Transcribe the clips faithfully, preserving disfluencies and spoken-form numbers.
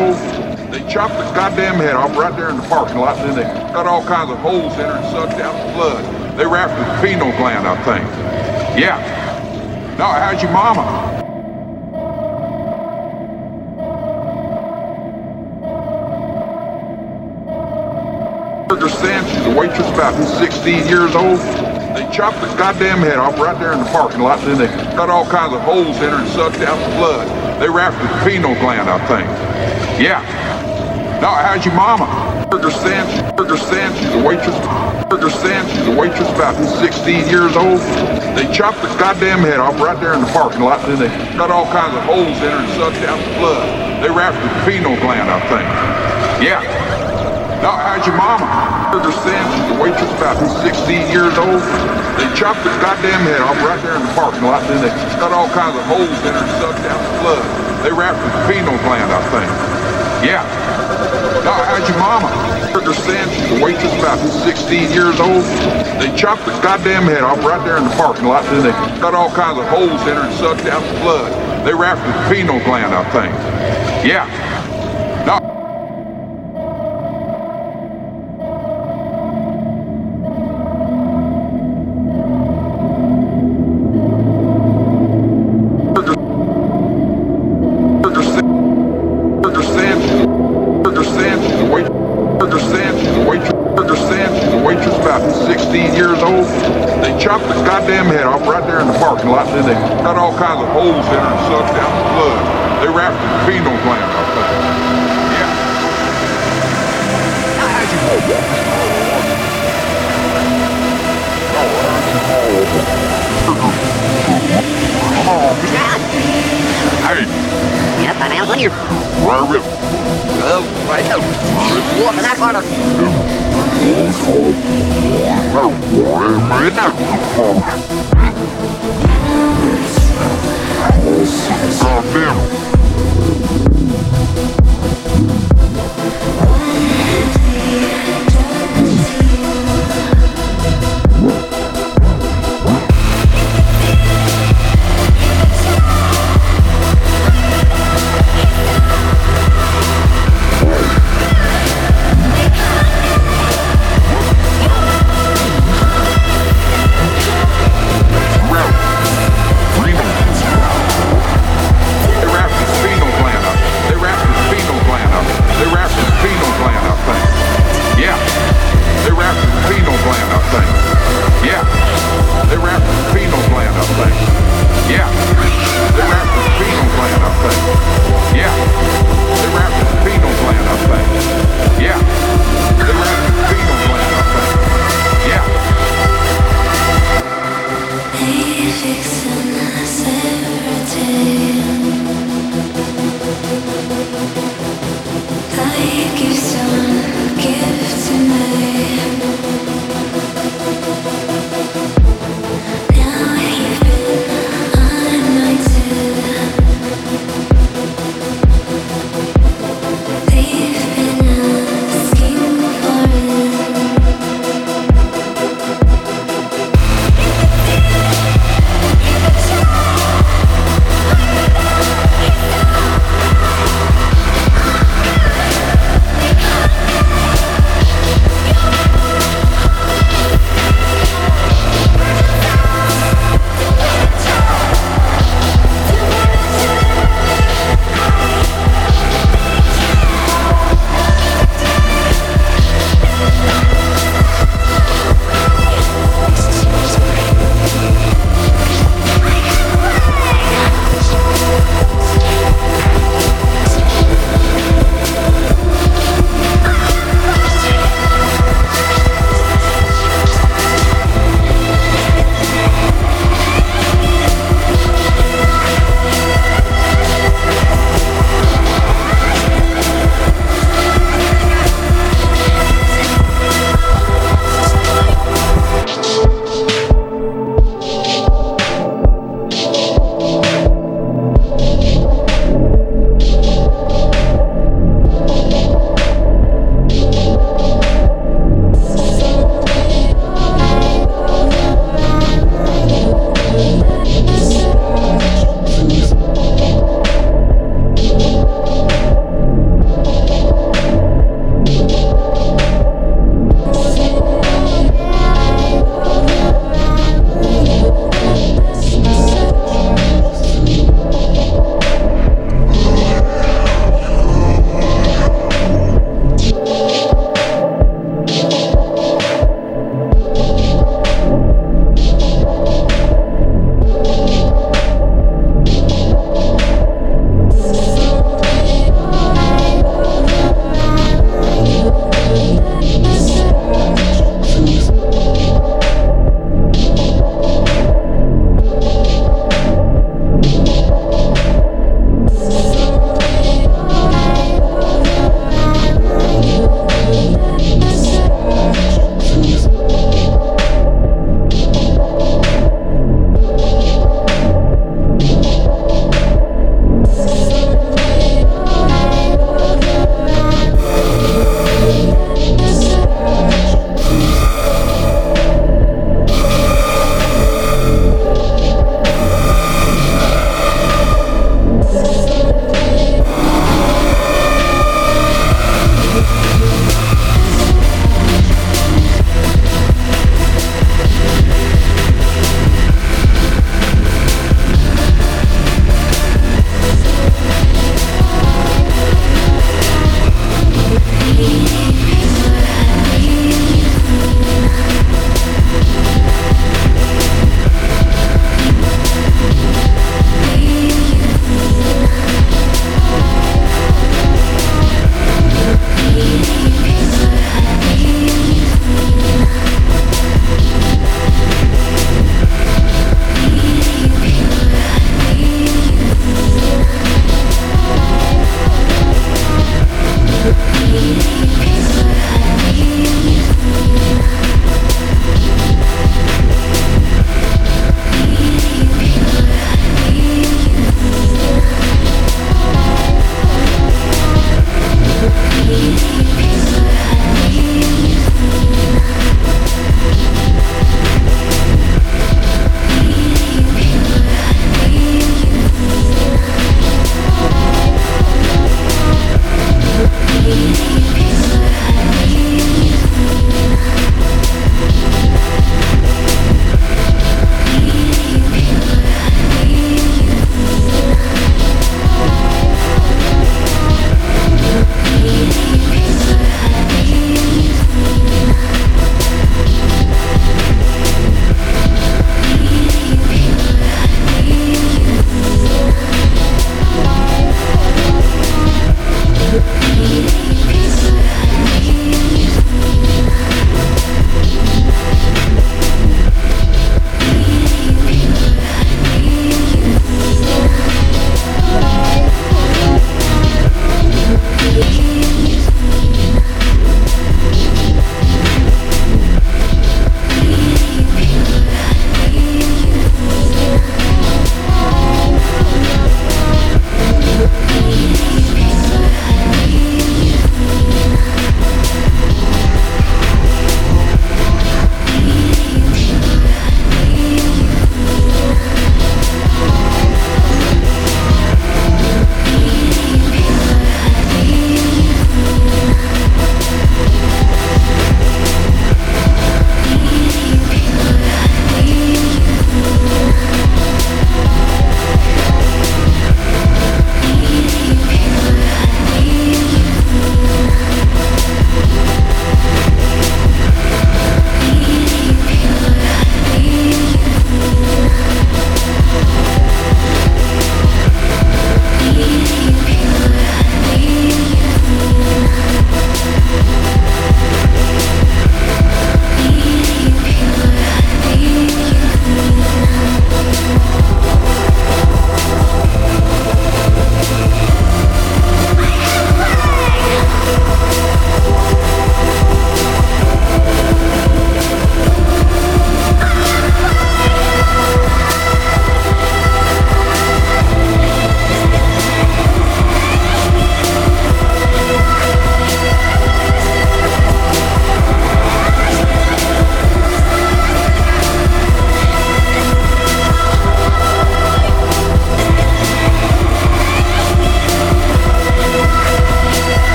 old. They chopped the goddamn head off right there in the parking lot, and then they cut all kinds of holes in her and sucked out the blood. They were after the pineal gland, I think. Yeah. No, how's your mama? Understand she's a waitress about sixteen years old. They chopped the goddamn head off right there in the parking lot, and then they cut all kinds of holes in her and sucked out the blood. They were after the pineal gland, I think. Yeah. No, how's your mama? Understand, understand she's a waitress. Understand she's a waitress about sixteen years old. They chopped the goddamn head off right there in the parking lot, and then they cut all kinds of holes in her and sucked out the blood. They were after the pineal gland, I think. Yeah. No, how's your mama? Understand she's a waitress about sixteen years old. They chopped the goddamn head off right there in the parking lot, and then they cut all kinds of holes in her and sucked out the blood. They were after the pineal gland, I think. Yeah. No, how's your mama? Understand she's a waitress about sixteen years old. They chopped the goddamn head off right there in the parking lot, and then they cut all kinds of holes in her and sucked out the blood. They were after the pineal gland, I think. Yeah. No. Chopped the goddamn head off right there in the parking lot, and then they cut all kinds of holes in her and sucked out the blood. They were after the pineal gland, I think. Yeah. Hey. Yep, I'm out on here. Where are you? Oh, right now. Walk in that corner.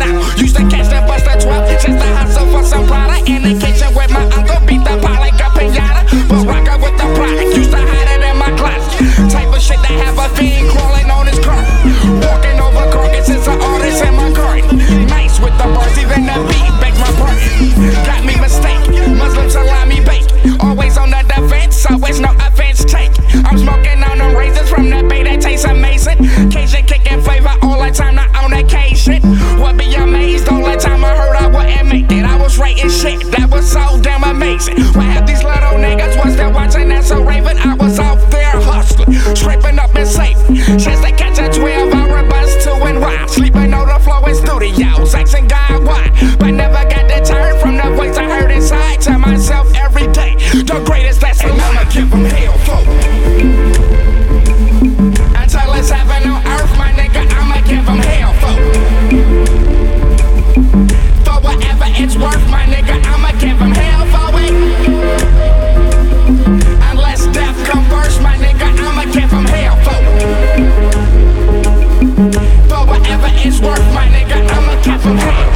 out. Used to catch that bus at twelve, just to hustle for some product. In the kitchen with my uncle, beat the pot like a pinata. But rocker with the product, used to hide it in my closet. Type of shit that have a fiend crawling on his car. Walking over carcasses of artists in my garden. Nice with the bars, even the beat, beg my pardon. Got me mistaken, Muslim salami bake. Always on the defense, always no offense take. I'm smoking on them raisins from the bay that tastes amazing. Cajun kicking flavor all the time, not on occasion. Would be amazed all the time I heard I wouldn't make it. I was writing shit that was so damn amazing. Why have these little niggas was there watching that so raving? I was out there hustling, scraping up and safe. Chance to catch a twelve hour bus to and why. Sleeping on the floor in studios, asking God why. But never got deterred from the voice I heard inside. To myself every day, the greatest that's alive. And I'ma give them hell for until it's heaven on earth, my nigga, I'ma give them hell for For whatever it's worth, my nigga, I'ma give them hell for it. Unless death come first, my nigga, I'ma give them hell for For whatever it's worth, my nigga, I'ma give them hell.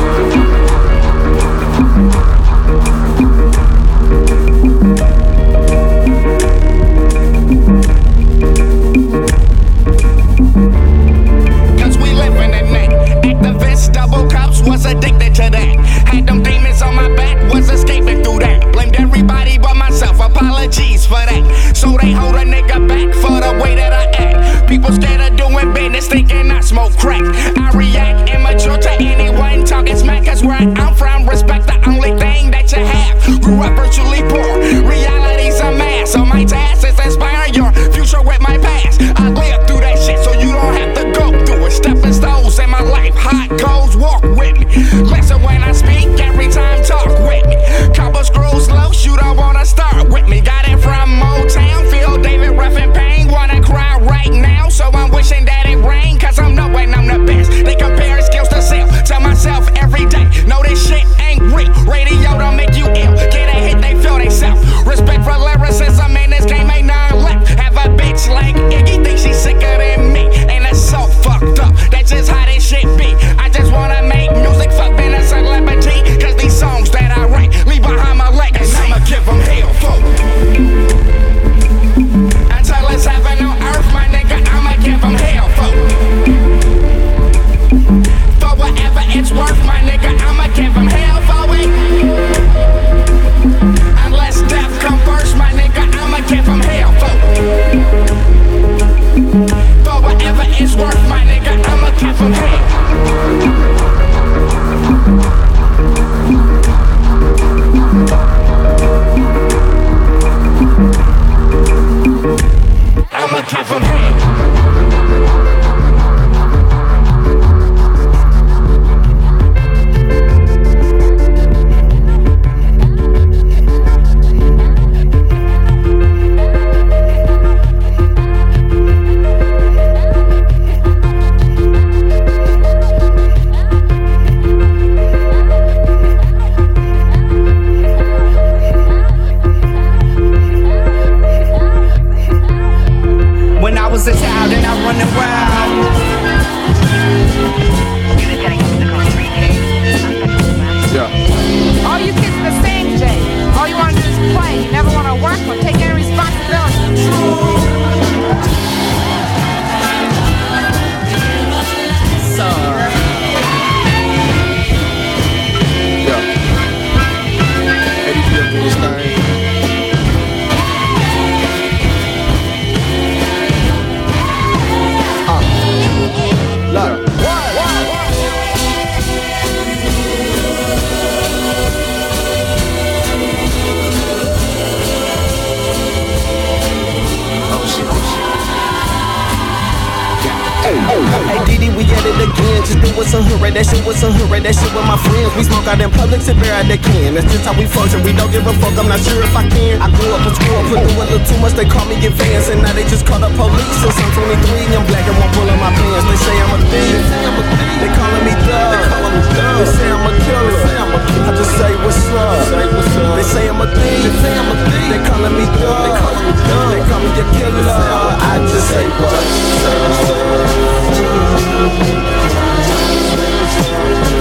Double cups, was addicted to that. Had them demons on my back, was escaping through that. Blamed everybody but myself, apologies for that. So they hold a nigga back for the way that I act. People scared of doing business, thinking I smoke crack. I react immature to anyone talking smack, cause where I'm from, respect the only thing that you have. Grew up virtually poor, reality's a mass. So my task is inspire your future with my past. I lived through that shit, so you don't have to go through it. Stepping stones in my life, hot coals, walk with me. Listen when I speak, every time talk with me. Couple screws loose, you don't wanna start with me. Got it from Motown, feel David Ruff in pain. Wanna cry right now, so I'm wishing that it rained. Cause I'm knowing I'm the best. They compare skills to self, to myself every day. Know this shit ain't real, radio don't make you ill. Get a hit, they feel they self. Respect for lyricism in this game, ain't none left. Have a bitch like Iggy, think she's sicker than me. And that's so fucked up, that's just how this shit be. I just wanna make music, fuck being a celebrity. Cause these songs that I write leave behind my legacy. And I'ma give them hell for until it's heaven on earth, my nigga, I'ma give them hell for For whatever it's worth, my nigga, I'ma give them hell for it. Unless death come first, my nigga, I'ma give them hell for For whatever it's worth, my nigga, I'ma give them hell. I'ma give them hell. Was a child and I'm running wild. Yeah. All you kids are the same, Jay. All you want to do is play. You never want to work or take any responsibility. So. Yeah. Eddie P do this thing. Look. Hey Didi, we at it again. Just do what's a hooray, that shit was a hooray, that shit with my friends. We smoke out in public, sit there at the can. That's just how we function. We don't give a fuck, I'm not sure if I can. I grew up in school, put through a little too much, they call me advanced. And now they just call the police. Since I'm twenty-three, I'm black and won't pull on my pants. They say I'm a thief, they calling me Doug. They say I'm a killer, I just say what's up. They say I'm a thief, they calling me Doug. They call me a killer, I just say what's up.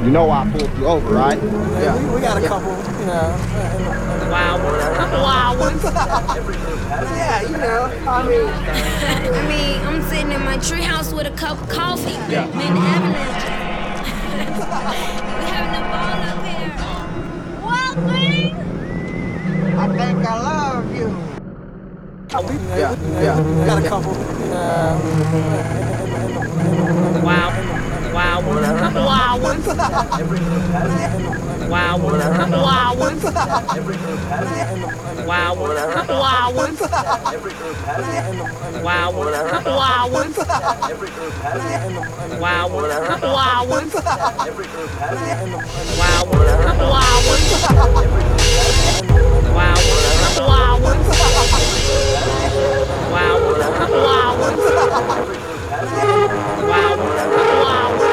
You know why I pulled you over, right? Yeah, we, we got a couple, you know. Wild ones. Wild ones. Yeah, you know, I mean. I mean, I'm sitting in my treehouse with a cup of coffee. Yeah. Man, Avalanche. We're having a ball up here. Wild thing! I think I love you. Yeah, yeah, we got a couple. Uh, Wow. Wow ones. Wild ones. Wow ones. Wild ones. Wow ones. Wild ones. Wow ones. Wild ones. Wow ones. Wow ones. Wild ones. Wow ones. Wild ones. Wow ones. Wow ones. Wild ones. Wow ones. Wild ones.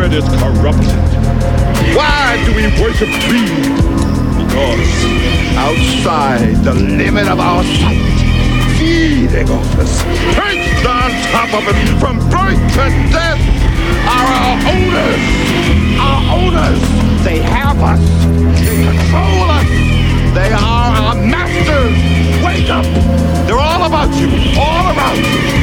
spirit is corrupted. Why do we worship greed? Because outside the limit of our sight, feeding on us, perched on top of it from birth to death, are our owners. Our owners. They have us. They control us. They are our masters. Wake up. They're all about you. All around you.